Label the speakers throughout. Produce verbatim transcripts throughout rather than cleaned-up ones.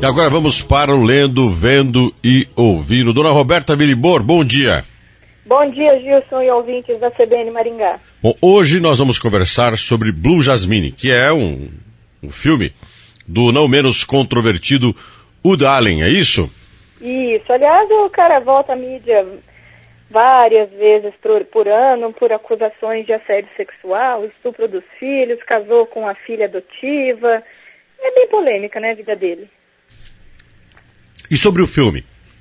Speaker 1: E agora vamos para o Lendo, Vendo e Ouvindo. Dona Roberta Milibor, bom dia.
Speaker 2: Bom dia, Gilson e ouvintes da C B N Maringá.
Speaker 1: Bom, hoje nós vamos conversar sobre Blue Jasmine, que é um, um filme do não menos controvertido Woody Allen, é isso?
Speaker 2: Isso, aliás, o cara volta à mídia várias vezes por, por ano por acusações de assédio sexual, estupro dos filhos, casou com a filha adotiva. É bem polêmica, né, a vida dele.
Speaker 1: E sobre o filme?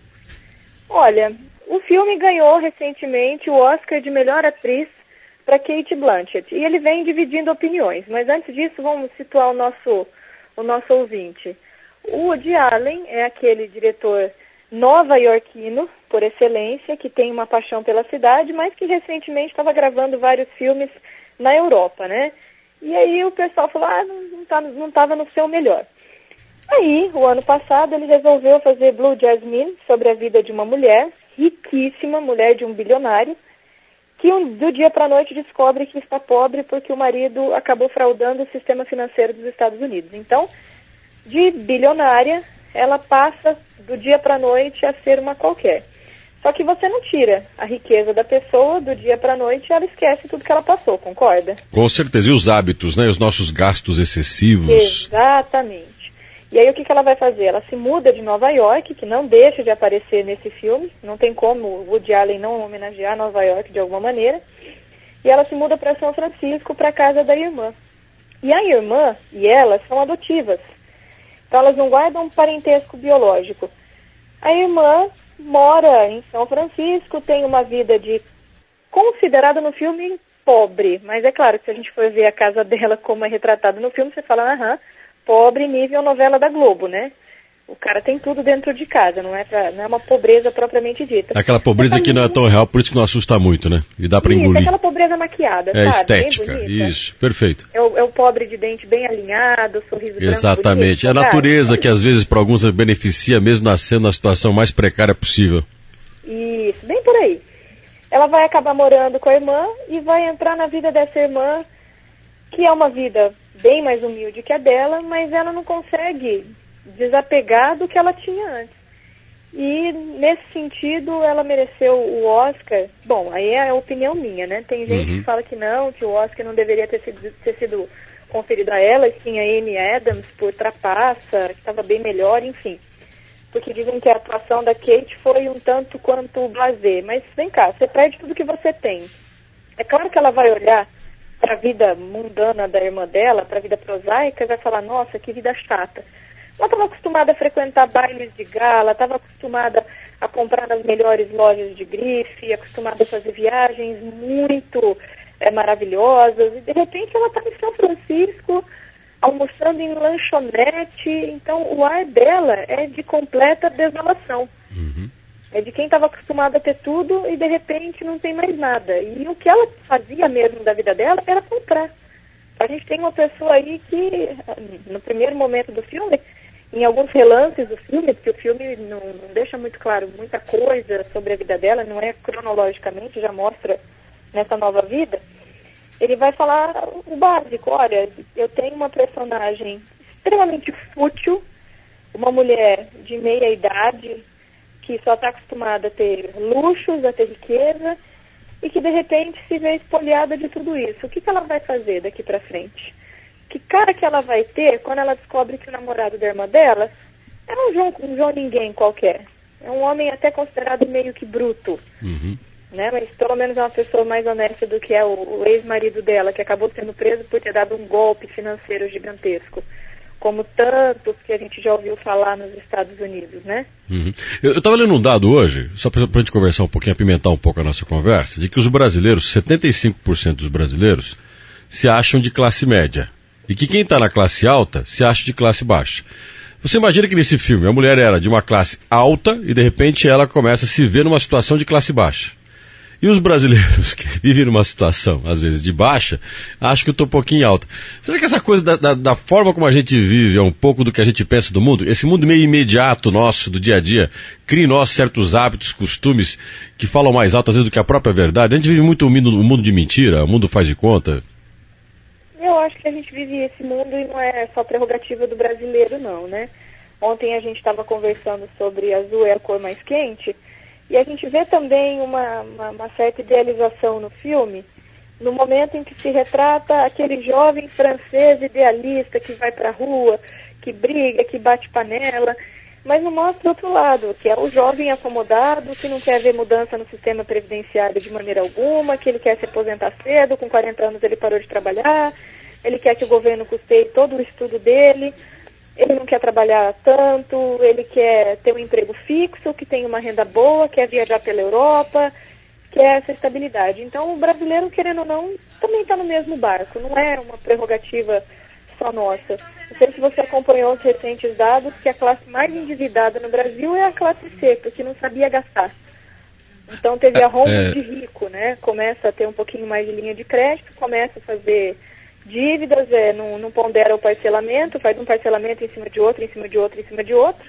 Speaker 2: Olha, o filme ganhou recentemente o Oscar de melhor atriz para Cate Blanchett. E ele vem dividindo opiniões. Mas antes disso, vamos situar o nosso, o nosso ouvinte. O Woody Allen é aquele diretor nova-iorquino, por excelência, que tem uma paixão pela cidade, mas que recentemente estava gravando vários filmes na Europa, né? E aí o pessoal falou, ah, não, tá, não estava no seu melhor. Aí, o ano passado, ele resolveu fazer Blue Jasmine, sobre a vida de uma mulher, riquíssima, mulher de um bilionário, que um, do dia para a noite descobre que está pobre porque o marido acabou fraudando o sistema financeiro dos Estados Unidos. Então, de bilionária, ela passa do dia para a noite a ser uma qualquer. Só que você não tira a riqueza da pessoa do dia para a noite, ela esquece tudo que ela passou, concorda?
Speaker 1: Com certeza, e os hábitos, né? Os nossos gastos excessivos.
Speaker 2: Exatamente. E aí o que, que ela vai fazer? Ela se muda de Nova York, que não deixa de aparecer nesse filme, não tem como o Woody Allen não homenagear Nova York de alguma maneira, e ela se muda para São Francisco, para a casa da irmã. E a irmã e ela são adotivas, então elas não guardam um parentesco biológico. A irmã mora em São Francisco, tem uma vida de, considerada no filme, pobre, mas é claro que se a gente for ver a casa dela como é retratada no filme, você fala, aham, pobre nível novela da Globo, né? O cara tem tudo dentro de casa, não é, pra, não é uma pobreza propriamente dita.
Speaker 1: Aquela pobreza que não é tão real, por isso que não assusta muito, né? E dá pra
Speaker 2: isso,
Speaker 1: engolir.
Speaker 2: É aquela pobreza maquiada,
Speaker 1: é
Speaker 2: sabe?
Speaker 1: Estética, isso, perfeito.
Speaker 2: É o, é o pobre de dente bem alinhado, sorriso branco.
Speaker 1: Exatamente, bonito, é a natureza cara. Que às vezes para alguns beneficia mesmo nascendo na situação mais precária possível.
Speaker 2: Isso, bem por aí. Ela vai acabar morando com a irmã e vai entrar na vida dessa irmã, que é uma vida bem mais humilde que a dela, mas ela não consegue desapegar do que ela tinha antes. E, nesse sentido, ela mereceu o Oscar. Bom, aí é a opinião minha, né? Tem gente uhum. que fala que não, que o Oscar não deveria ter sido, ter sido conferido a ela, que tinha a Amy Adams por Trapaça, que estava bem melhor, enfim. Porque dizem que a atuação da Kate foi um tanto quanto blasé. Mas, vem cá, você perde tudo que você tem. É claro que ela vai olhar para a vida mundana da irmã dela, para a vida prosaica, e vai falar, nossa, que vida chata. Ela estava acostumada a frequentar bailes de gala, estava acostumada a comprar nas melhores lojas de grife, acostumada a fazer viagens muito é, maravilhosas, e de repente ela está em São Francisco, almoçando em lanchonete, então o ar dela é de completa desolação. Uhum. É de quem estava acostumado a ter tudo e de repente não tem mais nada. E o que ela fazia mesmo da vida dela era comprar. A gente tem uma pessoa aí que, no primeiro momento do filme, em alguns relances do filme, porque o filme não, não deixa muito claro muita coisa sobre a vida dela, não é cronologicamente, já mostra nessa nova vida, ele vai falar o básico. Olha, eu tenho uma personagem extremamente fútil, uma mulher de meia idade, que só está acostumada a ter luxos, a ter riqueza, e que de repente se vê espoliada de tudo isso. O que, que ela vai fazer daqui para frente? Que cara que ela vai ter quando ela descobre que o namorado da irmã dela é um João, um João ninguém qualquer? É um homem até considerado meio que bruto, uhum. né? Mas pelo menos é uma pessoa mais honesta do que é o, o ex-marido dela, que acabou sendo preso por ter dado um golpe financeiro gigantesco, como tantos que a gente já ouviu falar nos Estados Unidos, né?
Speaker 1: Uhum. Eu estava lendo um dado hoje, só para a gente conversar um pouquinho, apimentar um pouco a nossa conversa, de que os brasileiros, setenta e cinco por cento dos brasileiros, se acham de classe média. E que quem está na classe alta se acha de classe baixa. Você imagina que nesse filme a mulher era de uma classe alta e de repente ela começa a se ver numa situação de classe baixa. E os brasileiros que vivem numa situação, às vezes, de baixa, acham que eu estou um pouquinho alta. Será que essa coisa da, da, da forma como a gente vive é um pouco do que a gente pensa do mundo? Esse mundo meio imediato nosso, do dia a dia, cria em nós certos hábitos, costumes que falam mais alto, às vezes, do que a própria verdade. A gente vive muito um mundo de mentira, o mundo faz de conta.
Speaker 2: Eu acho que a gente vive esse mundo e não é só prerrogativa do brasileiro, não, né? Ontem a gente estava conversando sobre azul é a cor mais quente, e a gente vê também uma, uma, uma certa idealização no filme, no momento em que se retrata aquele jovem francês idealista que vai para a rua, que briga, que bate panela, mas não mostra o outro lado, que é o jovem acomodado, que não quer ver mudança no sistema previdenciário de maneira alguma, que ele quer se aposentar cedo, com quarenta anos ele parou de trabalhar, ele quer que o governo custeie todo o estudo dele, ele não quer trabalhar tanto, ele quer ter um emprego fixo, que tenha uma renda boa, quer viajar pela Europa, quer essa estabilidade. Então o brasileiro, querendo ou não, também está no mesmo barco, não é uma prerrogativa só nossa. Não sei se você acompanhou os recentes dados, que a classe mais endividada no Brasil é a classe C, porque não sabia gastar. Então teve a romba
Speaker 1: é...
Speaker 2: de rico, né? Começa a ter um pouquinho mais de linha de crédito, começa a fazer dívidas, é, não, não pondera o parcelamento, faz um parcelamento em cima de outro, em cima de outro, em cima de outro,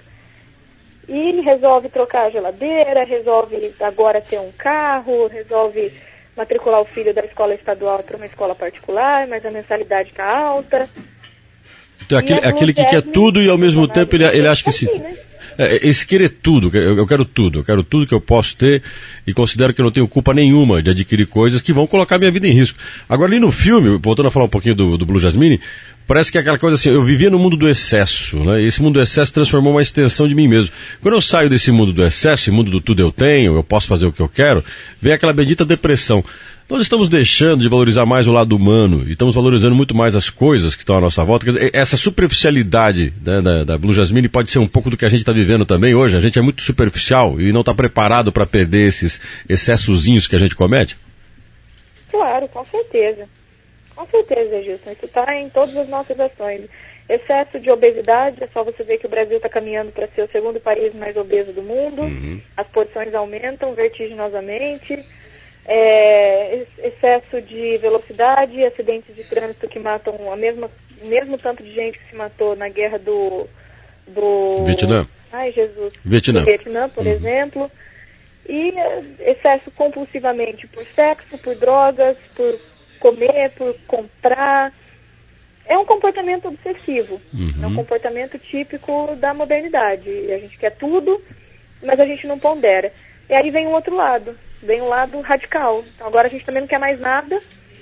Speaker 2: e resolve trocar a geladeira, resolve agora ter um carro, resolve matricular o filho da escola estadual para uma escola particular, mas a mensalidade está alta.
Speaker 1: Então, aquele, aquele que quer tudo e ao mesmo tempo ele, ele acha que se... Assim, né? É, esse querer tudo, eu, eu quero tudo, eu quero tudo que eu posso ter e considero que eu não tenho culpa nenhuma de adquirir coisas que vão colocar minha vida em risco. Agora ali no filme, voltando a falar um pouquinho do, do Blue Jasmine, parece que é aquela coisa assim, eu vivia no mundo do excesso, né? E esse mundo do excesso transformou uma extensão de mim mesmo. Quando eu saio desse mundo do excesso, mundo do tudo eu tenho, eu posso fazer o que eu quero, vem aquela bendita depressão. Nós estamos deixando de valorizar mais o lado humano e estamos valorizando muito mais as coisas que estão à nossa volta. Quer dizer, essa superficialidade, né, da, da Blue Jasmine pode ser um pouco do que a gente está vivendo também hoje. A gente é muito superficial e não está preparado para perder esses excessozinhos que a gente comete?
Speaker 2: Claro, com certeza. Com certeza, Gilson. Isso está em todas as nossas ações. Excesso de obesidade, é só você ver que o Brasil está caminhando para ser o segundo país mais obeso do mundo. Uhum. As porções aumentam vertiginosamente. É, excesso de velocidade, acidentes de trânsito que matam a mesma, o mesmo tanto de gente que se matou na guerra do... do
Speaker 1: Vietnã.
Speaker 2: Ai, Jesus.
Speaker 1: Vietnã.
Speaker 2: Do Vietnã, por uhum. exemplo. E excesso compulsivamente por sexo, por drogas, por comer, por comprar. É um comportamento obsessivo. Uhum. É um comportamento típico da modernidade. A gente quer tudo, mas a gente não pondera. E aí vem o outro lado. Vem um lado radical. Então agora a gente também não quer mais nada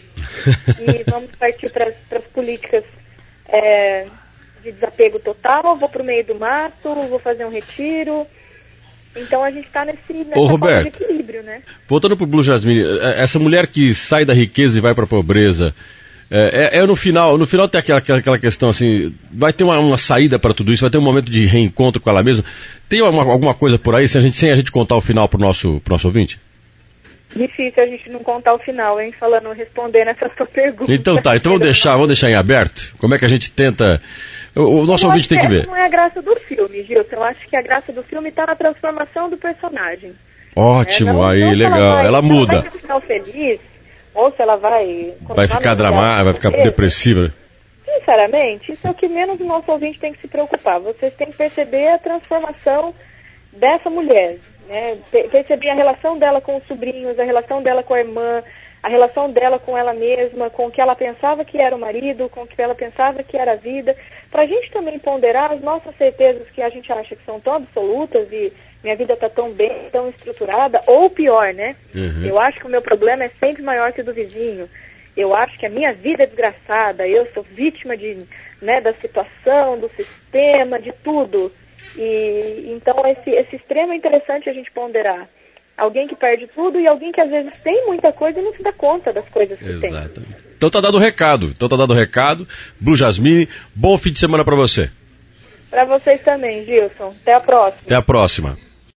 Speaker 2: e vamos partir para as políticas é, de desapego total, vou para o meio do mato, vou fazer um retiro. Então a gente está nesse nessa
Speaker 1: Ô, Roberto,
Speaker 2: de equilíbrio, né?
Speaker 1: Voltando para o Blue Jasmine, essa mulher que sai da riqueza e vai para a pobreza, é, é, é no final, no final tem aquela, aquela questão assim, vai ter uma, uma saída para tudo isso, vai ter um momento de reencontro com ela mesma. Tem uma, alguma coisa por aí, sem a gente, sem a gente contar o final para o nosso, pro nosso ouvinte?
Speaker 2: Difícil a gente não contar o final, hein? Falando, respondendo essa sua pergunta.
Speaker 1: Então tá, então vamos deixar, vamos deixar em aberto. Como é que a gente tenta... O, o nosso eu ouvinte tem que, que ver.
Speaker 2: Não é a graça do filme, Gilson. Eu acho que a graça do filme está na transformação do personagem.
Speaker 1: Ótimo, é, não, aí, não legal. Ela, vai, ela muda.
Speaker 2: Ela vai ter um final feliz, ou se ela vai...
Speaker 1: Vai ficar dramática, vai ficar depressiva.
Speaker 2: Sinceramente, isso é o que menos o nosso ouvinte tem que se preocupar. Vocês têm que perceber a transformação dessa mulher. Né, perceber a relação dela com os sobrinhos, a relação dela com a irmã, a relação dela com ela mesma, com o que ela pensava que era o marido, com o que ela pensava que era a vida, para a gente também ponderar as nossas certezas que a gente acha que são tão absolutas e minha vida está tão bem, tão estruturada, ou pior, né? Uhum. Eu acho que o meu problema é sempre maior que o do vizinho, eu acho que a minha vida é desgraçada, eu sou vítima de, né, da situação, do sistema, de tudo. E então esse, esse extremo é interessante a gente ponderar. Alguém que perde tudo e alguém que às vezes tem muita coisa e não se dá conta das coisas que
Speaker 1: Exatamente.
Speaker 2: tem.
Speaker 1: Então tá dado o recado. Então tá dado o recado. Blue Jasmine, bom fim de semana para você.
Speaker 2: Para vocês também, Gilson. Até a próxima.
Speaker 1: Até a próxima.